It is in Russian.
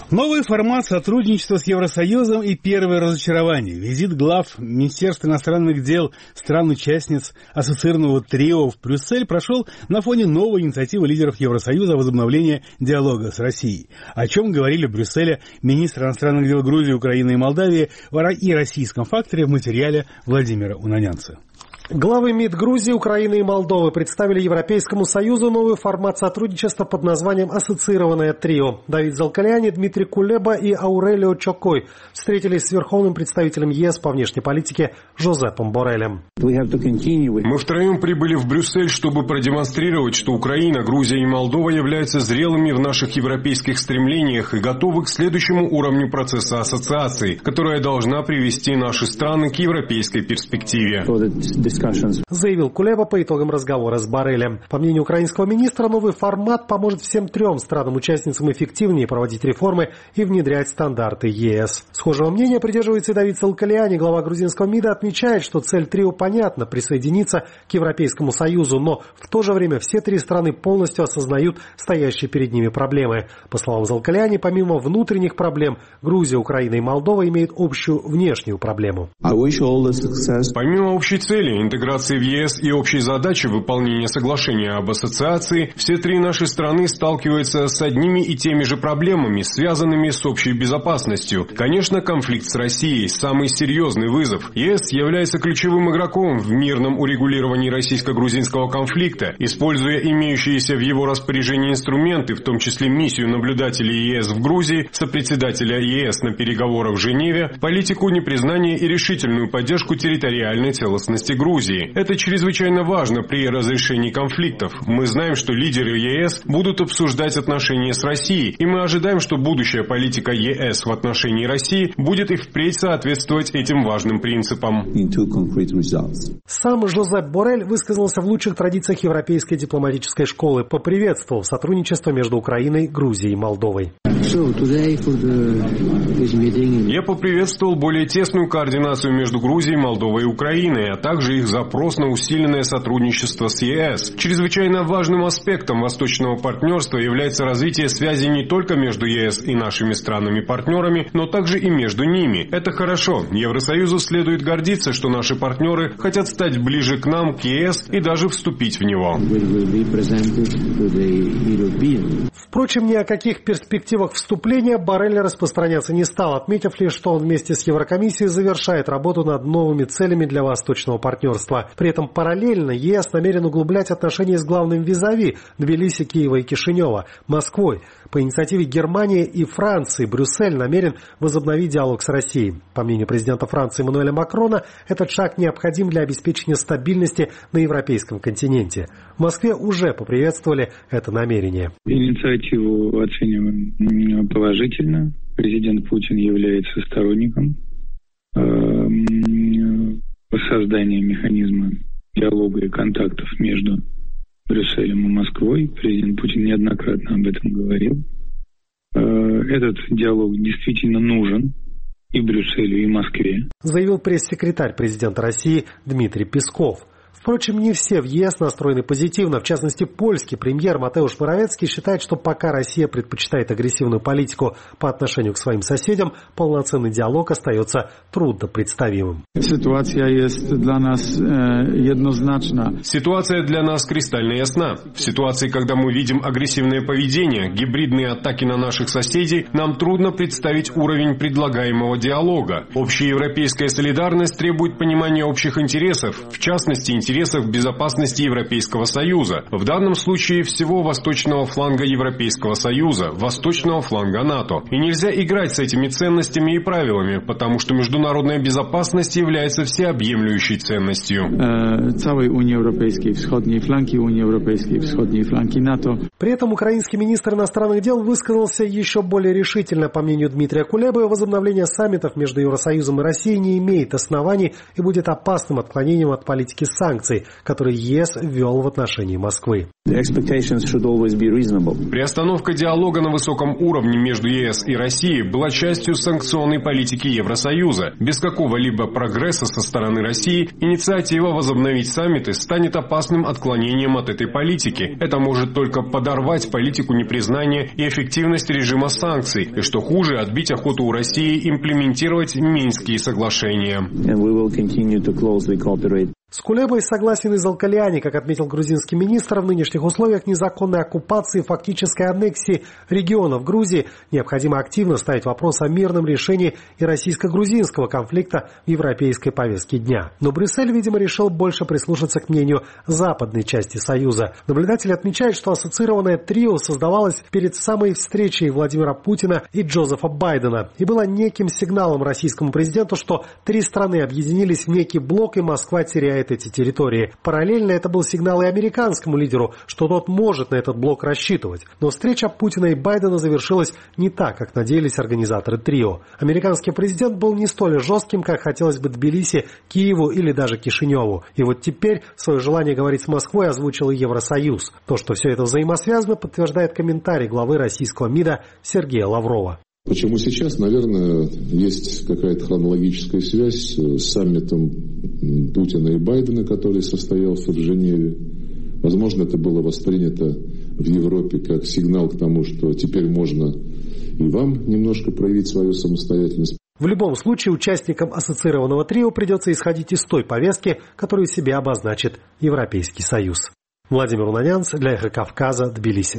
Новый формат сотрудничества с Евросоюзом и первое разочарование. Визит глав Министерства иностранных дел стран-участниц ассоциированного трио в Брюссель прошел на фоне новой инициативы лидеров Евросоюза о возобновлении диалога с Россией. О чем говорили в Брюсселе министры иностранных дел Грузии, Украины и Молдавии и российском факторе в материале Владимира Унанянца. Главы МИД Грузии, Украины и Молдовы представили Европейскому Союзу новый формат сотрудничества под названием «Ассоциированное трио». Давид Залкаляни, Дмитрий Кулеба и Аурелио Чокой встретились с верховным представителем ЕС по внешней политике Жозепом Боррелем. Мы втроем прибыли в Брюссель, чтобы продемонстрировать, что Украина, Грузия и Молдова являются зрелыми в наших европейских стремлениях и готовы к следующему уровню процесса ассоциации, которая должна привести наши страны к европейской перспективе. Заявил Кулеба по итогам разговора с Боррелем. По мнению украинского министра, новый формат поможет всем трем странам-участницам эффективнее проводить реформы и внедрять стандарты ЕС. Схожего мнения придерживается и Давид Залкаляни. Глава грузинского МИДа отмечает, что цель трио понятна – присоединиться к Европейскому Союзу, но в то же время все три страны полностью осознают стоящие перед ними проблемы. По словам Залкаляни, помимо внутренних проблем, Грузия, Украина и Молдова имеют общую внешнюю проблему. Помимо общей цели интеграции в ЕС и общей задачи выполнения соглашения об ассоциации, все три наши страны сталкиваются с одними и теми же проблемами, связанными с общей безопасностью. Конечно, конфликт с Россией – самый серьезный вызов. ЕС является ключевым игроком в мирном урегулировании российско-грузинского конфликта, используя имеющиеся в его распоряжении инструменты, в том числе миссию наблюдателей ЕС в Грузии, сопредседателя ЕС на переговорах в Женеве, политику непризнания и решительную поддержку территориальной целостности Грузии. Это чрезвычайно важно при разрешении конфликтов. Мы знаем, что лидеры ЕС будут обсуждать отношения с Россией, и мы ожидаем, что будущая политика ЕС в отношении России будет и впредь соответствовать этим важным принципам. Сам Жозеп Боррель высказался в лучших традициях европейской дипломатической школы, поприветствовав сотрудничество между Украиной, Грузией и Молдовой. Я поприветствовал более тесную координацию между Грузией, Молдовой и Украиной, а также их запрос на усиленное сотрудничество с ЕС. Чрезвычайно важным аспектом восточного партнерства является развитие связей не только между ЕС и нашими странами-партнерами, но также и между ними. Это хорошо. Евросоюзу следует гордиться, что наши партнеры хотят стать ближе к нам, к ЕС, и даже вступить в него. Впрочем, ни о каких перспективах вступления Боррель распространяться не стал, отметив лишь, что он вместе с Еврокомиссией завершает работу над новыми целями для восточного партнерства. При этом параллельно ЕС намерен углублять отношения с главным визави Тбилиси, Киева и Кишинева, Москвой. По инициативе Германии и Франции Брюссель намерен возобновить диалог с Россией. По мнению президента Франции Эммануэля Макрона, этот шаг необходим для обеспечения стабильности на европейском континенте. В Москве уже поприветствовали это намерение. Инициативу оцениваем положительно. Президент Путин является сторонником создания механизма диалога и контактов между Брюсселем и Москвой. Президент Путин неоднократно об этом говорил. Этот диалог действительно нужен и Брюсселю, и Москве. Заявил пресс-секретарь президента России Дмитрий Песков. Впрочем, не все в ЕС настроены позитивно. В частности, польский премьер Матеуш Моравецкий считает, что пока Россия предпочитает агрессивную политику по отношению к своим соседям, полноценный диалог остается трудно представимым. Ситуация для нас еднозначна. Ситуация для нас кристально ясна. В ситуации, когда мы видим агрессивное поведение, гибридные атаки на наших соседей, нам трудно представить уровень предлагаемого диалога. Общеевропейская солидарность требует понимания общих интересов, в частности, интересов безопасности Европейского Союза, в данном случае всего восточного фланга Европейского Союза, восточного фланга НАТО. И нельзя играть с этими ценностями и правилами, потому что международная безопасность является всеобъемлющей ценностью. Цałej Unii Europejskiej, wschodniej flanki Unii Europejskiej, wschodniej flanki НАТО. При этом украинский министр иностранных дел высказался еще более решительно. По мнению Дмитрия Кулебы, возобновление саммитов между Евросоюзом и Россией не имеет оснований и будет опасным отклонением от политики санкций, санкций, которые ЕС ввел в отношении Москвы. Приостановка диалога на высоком уровне между ЕС и Россией была частью санкционной политики Евросоюза. Без какого-либо прогресса со стороны России инициатива возобновить саммиты станет опасным отклонением от этой политики. Это может только подорвать политику непризнания и эффективность режима санкций, и, что хуже, отбить охоту у России имплементировать Минские соглашения. С Кулебой согласен и Залкаляни, как отметил грузинский министр, в нынешних условиях незаконной оккупации и фактической аннексии регионов Грузии необходимо активно ставить вопрос о мирном решении и российско-грузинского конфликта в европейской повестке дня. Но Брюссель, видимо, решил больше прислушаться к мнению западной части Союза. Наблюдатель отмечает, что ассоциированное трио создавалось перед самой встречей Владимира Путина и Джозефа Байдена и было неким сигналом российскому президенту, что три страны объединились в некий блок и Москва теряет эти территории. Параллельно это был сигнал и американскому лидеру, что тот может на этот блок рассчитывать. Но встреча Путина и Байдена завершилась не так, как надеялись организаторы трио. Американский президент был не столь жестким, как хотелось бы Тбилиси, Киеву или даже Кишиневу. И вот теперь свое желание говорить с Москвой озвучил и Евросоюз. То, что все это взаимосвязано, подтверждает комментарий главы российского МИДа Сергея Лаврова. Почему сейчас? Наверное, есть какая-то хронологическая связь с саммитом Путина и Байдена, который состоялся в Женеве. Возможно, это было воспринято в Европе как сигнал к тому, что теперь можно и вам немножко проявить свою самостоятельность. В любом случае, участникам ассоциированного трио придется исходить из той повестки, которую себе обозначит Европейский Союз. Владимир Унанянц для Эхо Кавказа, Тбилиси.